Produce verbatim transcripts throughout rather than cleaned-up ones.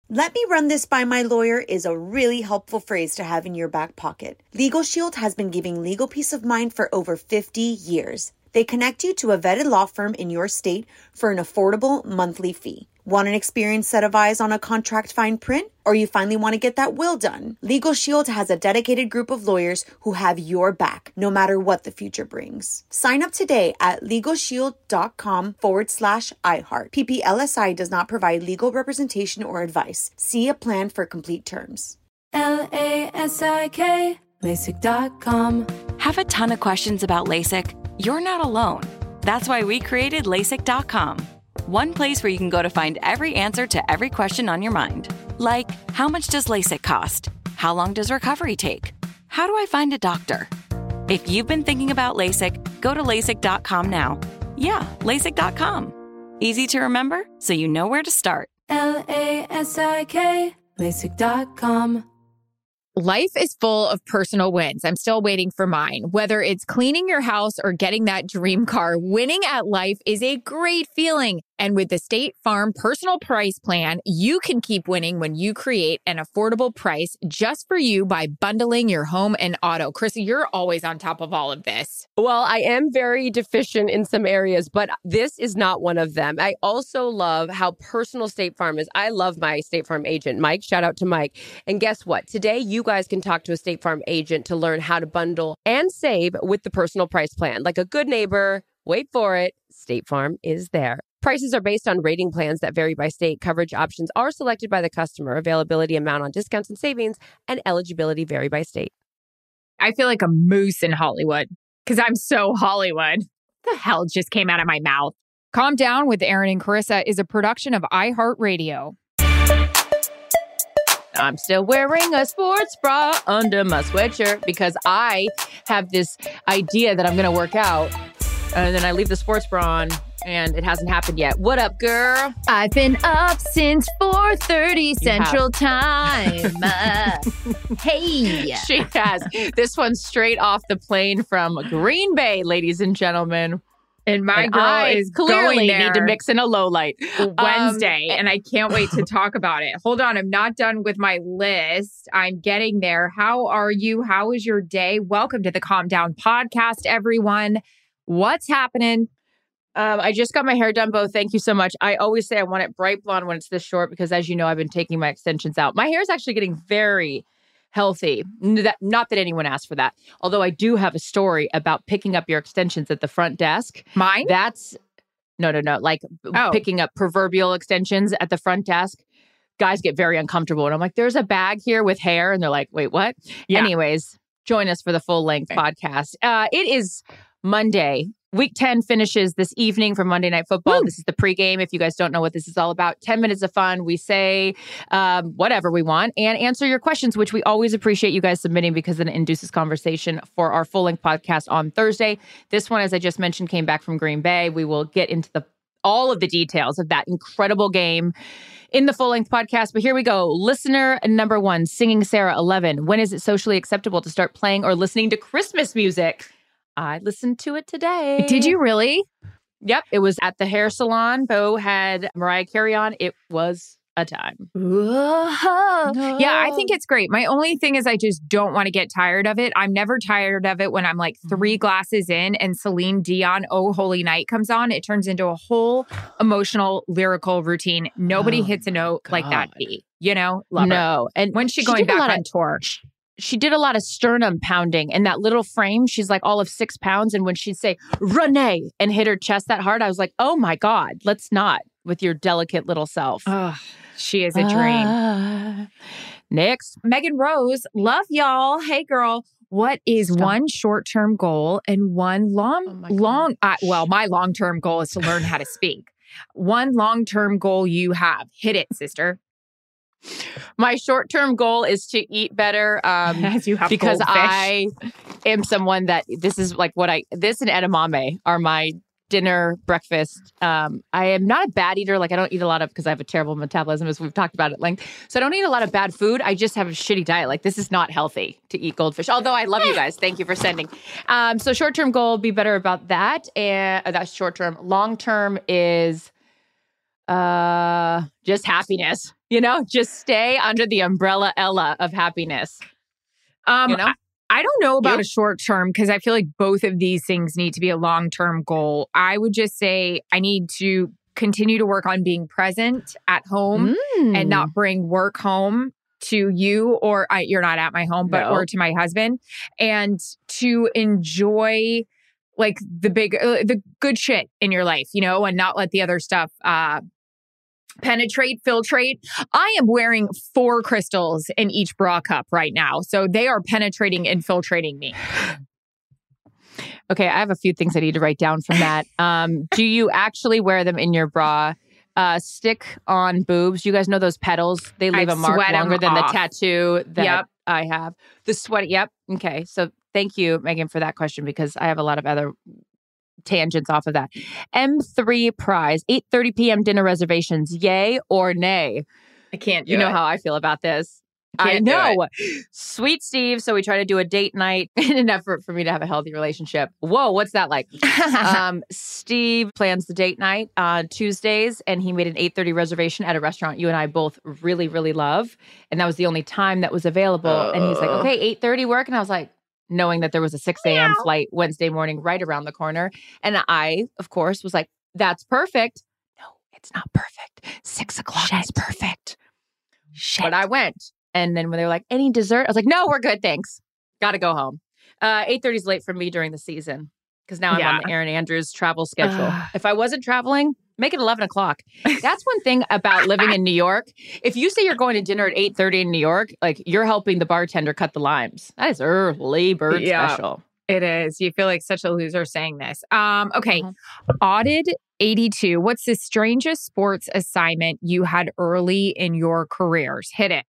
"Let me run this by my lawyer" is a really helpful phrase to have in your back pocket. Legal Shield has been giving legal peace of mind for over fifty years. They connect you to a vetted law firm in your state for an affordable monthly fee. Want an experienced set of eyes on a contract fine print? Or you finally want to get that will done? Legal Shield has a dedicated group of lawyers who have your back, no matter what the future brings. Sign up today at LegalShield.com forward slash iHeart. P P L S I does not provide legal representation or advice. See a plan for complete terms. L A S I K, LASIK dot com. Have a ton of questions about LASIK? You're not alone. That's why we created LASIK dot com. One place where you can go to find every answer to every question on your mind. Like, how much does LASIK cost? How long does recovery take? How do I find a doctor? If you've been thinking about LASIK, go to LASIK dot com now. Yeah, LASIK dot com. Easy to remember, so you know where to start. L A S I K, LASIK dot com. Life is full of personal wins. I'm still waiting for mine. Whether it's cleaning your house or getting that dream car, winning at life is a great feeling. And with the State Farm Personal Price Plan, you can keep winning when you create an affordable price just for you by bundling your home and auto. Krissy, you're always on top of all of this. Well, I am very deficient in some areas, but this is not one of them. I also love how personal State Farm is. I love my State Farm agent, Mike. Shout out to Mike. And guess what? Today, you guys can talk to a State Farm agent to learn how to bundle and save with the Personal Price Plan. Like a good neighbor, wait for it, State Farm is there. Prices are based on rating plans that vary by state. Coverage options are selected by the customer. Availability, amount on discounts and savings, and eligibility vary by state. I feel like a moose in Hollywood because I'm so Hollywood. The hell just came out of my mouth. Calm Down with Aaron and Carissa is a production of iHeartRadio. I'm still wearing a sports bra under my sweatshirt because I have this idea that I'm going to work out. And then I leave the sports bra on. And it hasn't happened yet. What up, girl? I've been up since four thirty Central Time. Uh, hey. She has. This one's straight off the plane from Green Bay, ladies and gentlemen. And my and girl I is clearly going there need to mix in a low light. Wednesday, um, and I can't wait to talk about it. Hold on, I'm not done with my list. I'm getting there. How are you? How is your day? Welcome to the Calm Down podcast, everyone. What's happening? Um, I just got my hair done, Bo. Thank you so much. I always say I want it bright blonde when it's this short because, as you know, I've been taking my extensions out. My hair is actually getting very healthy. That, not that anyone asked for that. Although I do have a story about picking up your extensions at the front desk. Mine? That's, no, no, no. Like oh. picking up proverbial extensions at the front desk. Guys get very uncomfortable. And I'm like, there's a bag here with hair. And they're like, wait, what? Yeah. Anyways, join us for the full length okay. podcast. Uh, it is Monday. Week ten finishes this evening for Monday Night Football. Woo. This is the pregame. If you guys don't know what this is all about, ten minutes of fun. We say um, whatever we want and answer your questions, which we always appreciate you guys submitting because it induces conversation for our full-length podcast on Thursday. This one, as I just mentioned, came back from Green Bay. We will get into the all of the details of that incredible game in the full-length podcast. But here we go. Listener number one, Singing Sarah eleven. When is it socially acceptable to start playing or listening to Christmas music? I listened to it today. Did you really? Yep. It was at the hair salon. Bo had Mariah Carey on. It was a time. Whoa. Yeah, I think it's great. My only thing is I just don't want to get tired of it. I'm never tired of it when I'm like three glasses in and Celine Dion, Oh Holy Night comes on. It turns into a whole emotional, lyrical routine. Nobody oh, hits a note God. like that beat. You know? Love no. Her. And when's she, she going back on of- tour? She did a lot of sternum pounding in that little frame. She's like all of six pounds. And when she'd say, Renee, and hit her chest that hard, I was like, oh my God, let's not with your delicate little self. Oh, she is a dream. Uh, next. Megan Rose, love y'all. Hey, girl. What is Stop. one short-term goal and one long, oh long, uh, well, my long-term goal is to learn how to speak. One long-term goal you have. Hit it, sister. My short-term goal is to eat better um, As you have because goldfish. I am someone that this is like what I, this and edamame are my dinner, breakfast. Um, I am not a bad eater. Like I don't eat a lot of, because I have a terrible metabolism as we've talked about at length. So I don't eat a lot of bad food. I just have a shitty diet. Like this is not healthy to eat goldfish. Although I love you guys. Thank you for sending. Um, so short-term goal, be better about that. And uh, that's short-term. Long-term is uh, just happiness. You know, just stay under the umbrella Ella of happiness. Um, you know? I, I don't know about You? a short term because I feel like both of these things need to be a long term goal. I would just say I need to continue to work on being present at home Mm. and not bring work home to you or I, you're not at my home, but No. or to my husband, and to enjoy like the big, uh, the good shit in your life, you know, and not let the other stuff uh, penetrate, filtrate. I am wearing four crystals in each bra cup right now, so they are penetrating, infiltrating me. Okay, I have a few things I need to write down from that. Um, do you actually wear them in your bra? Uh, stick on boobs. You guys know those petals? They leave I a mark sweat 'em longer than off. the tattoo that Yep. I have. The sweat. Yep. Okay. So thank you, Megan, for that question because I have a lot of other tangents off of that. M three prize, eight thirty p.m. dinner reservations. Yay or nay? I can't do You know it. how I feel about this. I Can't do know. Sweet Steve. So we try to do a date night in an effort for me to have a healthy relationship. Whoa, what's that like? um, Steve plans the date night on Tuesdays, and he made an eight thirty reservation at a restaurant you and I both really, really love. And that was the only time that was available. Uh, and he's like, okay, eight thirty work? And I was like, knowing that there was a six a.m. flight Wednesday morning right around the corner. And I, of course, was like, that's perfect. No, it's not perfect. Six o'clock Shit. is perfect. Shit. But I went. And then when they were like, any dessert? I was like, no, we're good. Thanks. Got to go home. Uh, eight thirty is late for me during the season because now I'm Yeah. on the Erin Andrews travel schedule. If I wasn't traveling, make it eleven o'clock. That's one thing about living in New York. If you say you're going to dinner at eight thirty in New York, like you're helping the bartender cut the limes. That is early bird Yeah. special. It is. You feel like such a loser saying this. Um, okay. Uh-huh. Audit eighty-two. What's the strangest sports assignment you had early in your careers? Hit it.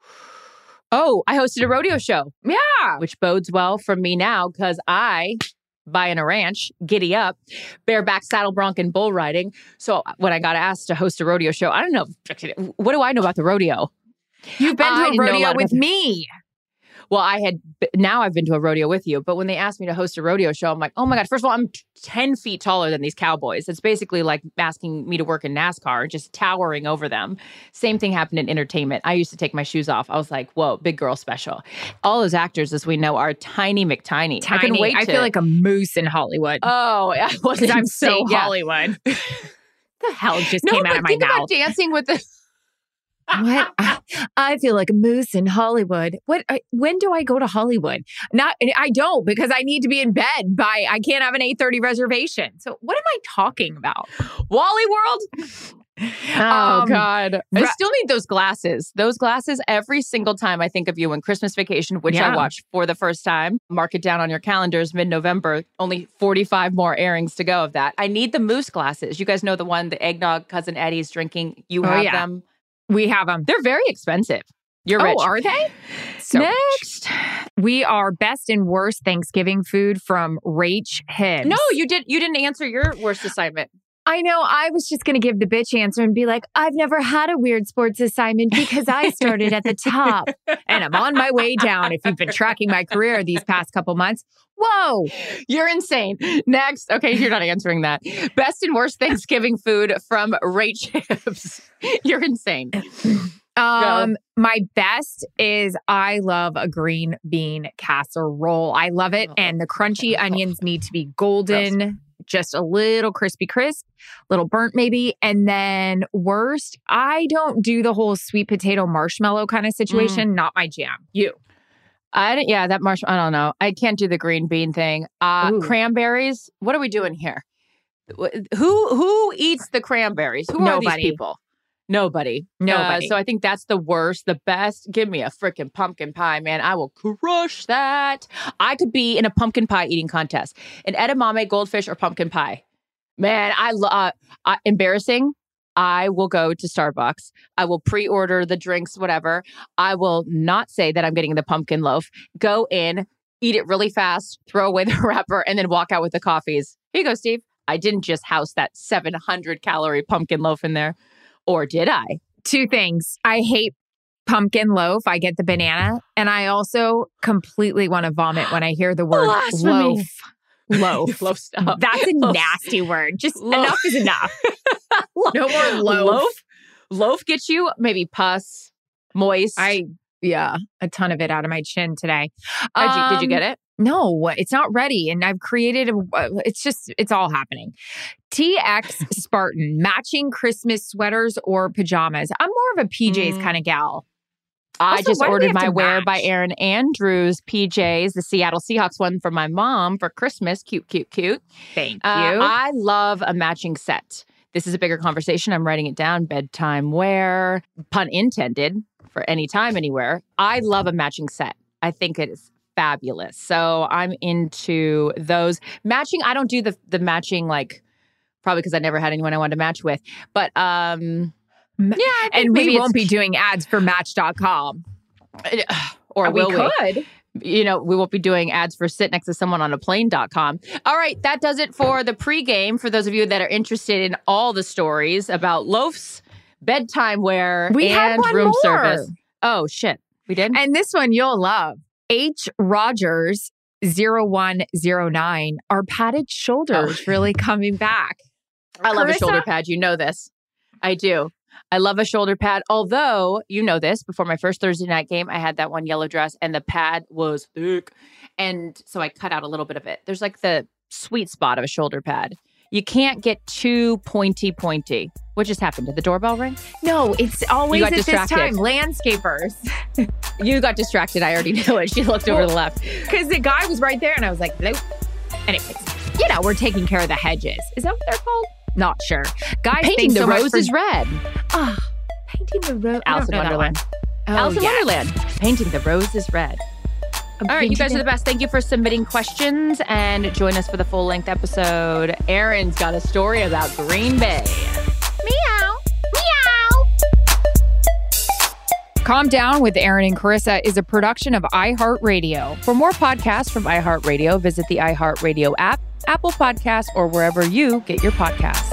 Oh, I hosted a rodeo show. Yeah. Which bodes well for me now because I, buying a ranch, giddy up, bareback saddle bronc and bull riding. So when I got asked to host a rodeo show, I don't know. What do I know about the rodeo? You've been I to a didn't know a rodeo lot with about- me. Well, I had, now I've been to a rodeo with you, but when they asked me to host a rodeo show, I'm like, oh my God, first of all, I'm ten feet taller than these cowboys. It's basically like asking me to work in NASCAR, just towering over them. Same thing happened in entertainment. I used to take my shoes off. I was like, whoa, big girl special. All those actors, as we know, are tiny McTiny. Tiny. I can wait I to, feel like a moose in Hollywood. oh, I wasn't Because I'm so insane. Yeah. Hollywood. The hell just No, came but out of my think mouth. about dancing with the... What? I feel like a moose in Hollywood. What? I, when do I go to Hollywood? Not. I don't because I need to be in bed by. I can't have an eight thirty reservation. So what am I talking about? Wally World? Oh, Um, God. I ra- still need those glasses. Those glasses every single time I think of you in Christmas Vacation, which Yeah. I watched for the first time. Mark it down on your calendars, mid-November. Only forty-five more airings to go of that. I need the moose glasses. You guys know the one, the eggnog Cousin Eddie's drinking. You Oh, have yeah. them. We have them. They're very expensive. You're rich. Oh, are they? So Next. we are best and worst Thanksgiving food from Rach Hibbs. No, you did. You didn't answer your worst assignment. I know. I was just going to give the bitch answer and be like, I've never had a weird sports assignment because I started at the top and I'm on my way down. If you've been tracking my career these past couple months, whoa. You're insane. Next. Okay, you're not answering that. Best and worst Thanksgiving food from Rach Hibbs. You're insane. Um, my best is I love a green bean casserole. I love it. And the crunchy onions need to be golden. Gross. Just a little crispy crisp, little burnt maybe. And then worst, I don't do the whole sweet potato marshmallow kind of situation. Mm. Not my jam. You. I don't, yeah, that marshmallow, I don't know. I can't do the green bean thing. Uh, cranberries. What are we doing here? Who who eats the cranberries? Who Nobody. are these people? Nobody. Nobody. Uh, so I think that's the worst. The best, give me a freaking pumpkin pie, man. I will crush that. I could be in a pumpkin pie eating contest. An edamame, goldfish, or pumpkin pie. Man, I love, uh, embarrassing. I will go to Starbucks. I will pre-order the drinks, whatever. I will not say that I'm getting the pumpkin loaf. Go in, eat it really fast, throw away the wrapper, and then walk out with the coffees. Here you go, Steve. I didn't just house that seven hundred calorie pumpkin loaf in there. Or did I? Two things. I hate pumpkin loaf. I get the banana. And I also completely want to vomit when I hear the word loaf. Loaf. Loaf stuff. That's a loaf. nasty word. Just Loaf. enough is enough. No more loaf. Loaf. Loaf gets you maybe pus, Moist. I, yeah, a ton of it out of my chin today. Did you, did you Um, get it? No, it's not ready. And I've created, a, it's just, it's all happening. T X Spartan, matching Christmas sweaters or pajamas. I'm more of a P Js Mm. kind of gal. I Also, just why do we ordered have my to Wear match? by Erin Andrews P Js, the Seattle Seahawks one for my mom for Christmas. Cute, cute, cute. Thank Uh, you. I love a matching set. This is a bigger conversation. I'm writing it down. Bedtime wear, pun intended, for any time, anywhere. I love a matching set. I think it is fabulous. So I'm into those. Matching, I don't do the the matching, like, probably because I never had anyone I wanted to match with. But um, yeah, I think and maybe we won't it's- be doing ads for Match dot com. or we will we? could. You know, we won't be doing ads for sit next to someone on a plane dot com. All right, that does it for the pregame. For those of you that are interested in all the stories about loafs, bedtime wear, We had and one room more. service. Oh, shit. We did? And this one you'll love. H. Rogers zero one zero nine. Are padded shoulders really coming back? I love a Carissa? shoulder pad. You know this. I do. I love a shoulder pad. Although, you know this, before my first Thursday night game, I had that one yellow dress and the pad was thick. And so I cut out a little bit of it. There's like the sweet spot of a shoulder pad. You can't get too pointy, pointy. What just happened? Did the doorbell ring? No, it's always You at got this distracted. time. Landscapers. You got distracted. I already knew it. She looked over to the left. Because the guy was right there and I was like, nope. Anyways, you know, we're taking care of the hedges. Is that what they're called? Not sure. Guys, Painting thanks the so much roses for- red. Ah, painting the rose. Alice in Wonderland. Oh, Alice in yes. Wonderland. Painting the roses red. All right, you guys are the best. Thank you for submitting questions and join us for the full length episode. Erin's got a story about Green Bay. Meow. Meow. Calm Down with Erin and Carissa is a production of iHeartRadio. For more podcasts from iHeartRadio, visit the iHeartRadio app, Apple Podcasts, or wherever you get your podcasts.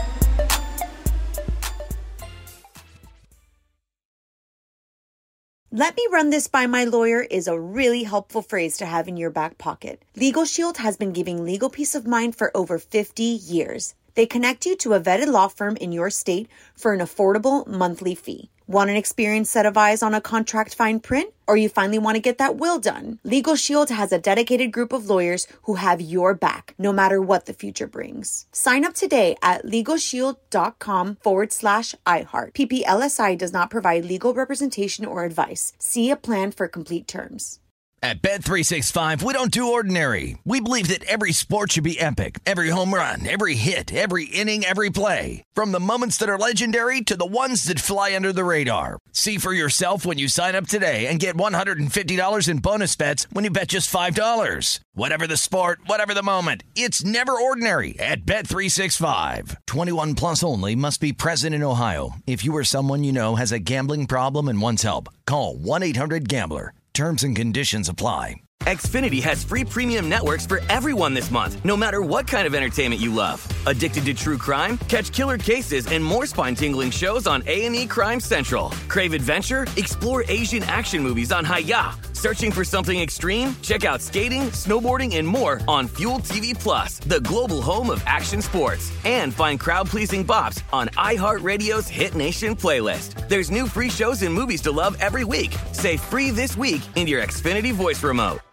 Let me run this by my lawyer is a really helpful phrase to have in your back pocket. Legal Shield has been giving legal peace of mind for over fifty years. They connect you to a vetted law firm in your state for an affordable monthly fee. Want an experienced set of eyes on a contract fine print? Or you finally want to get that will done? Legal Shield has a dedicated group of lawyers who have your back, no matter what the future brings. Sign up today at LegalShield.com forward slash iHeart. P P L S I does not provide legal representation or advice. See a plan for complete terms. At Bet three sixty-five, we don't do ordinary. We believe that every sport should be epic. Every home run, every hit, every inning, every play. From the moments that are legendary to the ones that fly under the radar. See for yourself when you sign up today and get one hundred fifty dollars in bonus bets when you bet just five dollars. Whatever the sport, whatever the moment, it's never ordinary at Bet three sixty-five. twenty-one plus only. Must be present in Ohio. If you or someone you know has a gambling problem and wants help, call one eight hundred gambler. Terms and conditions apply. Xfinity has free premium networks for everyone this month, no matter what kind of entertainment you love. Addicted to true crime? Catch killer cases and more spine-tingling shows on A and E Crime Central. Crave adventure? Explore Asian action movies on Hi-Ya. Searching for something extreme? Check out skating, snowboarding, and more on Fuel T V Plus, the global home of action sports. And find crowd-pleasing bops on iHeartRadio's Hit Nation playlist. There's new free shows and movies to love every week. Say free this week in your Xfinity voice remote.